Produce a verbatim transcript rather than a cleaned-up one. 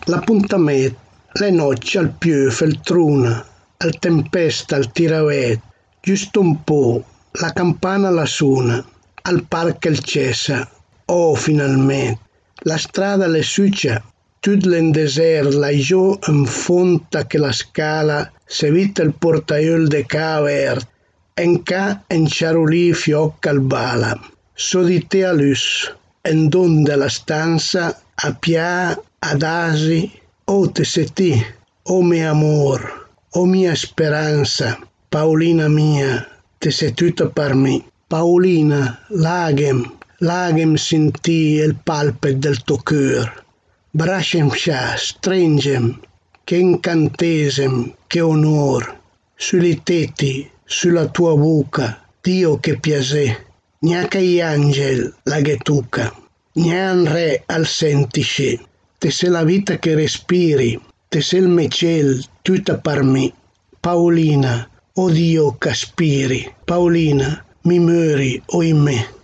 L'appuntamento, le noci al più feltruna, al tempesta, al tiravet, giusto un po', la campana la suona, al parco il cessa, oh finalmente, la strada le succia, tut l'en desert, la giù in fonta che la scala, se vita il portaiol de ca avert, en ca en ciarolì fiocca al bala, so di te a lus, en don della stanza, a pià, ad asi, oh te sei ti, oh mio amor, oh mia speranza, Paolina mia, te sei tutta per me. Paolina, laghem, laghem sentì il palpit del tuo cœur. Bracem scià, stringem, che incantesem, che onor, sui tetti, sulla tua bocca, Dio che piacè, neanche gli angeli la ghetuca, neanche re al sentici, te sei la vita che respiri, te sei il mecel, tutta per me. Paolina, oh Dio che aspiri, Paolina, mi muori, oimè.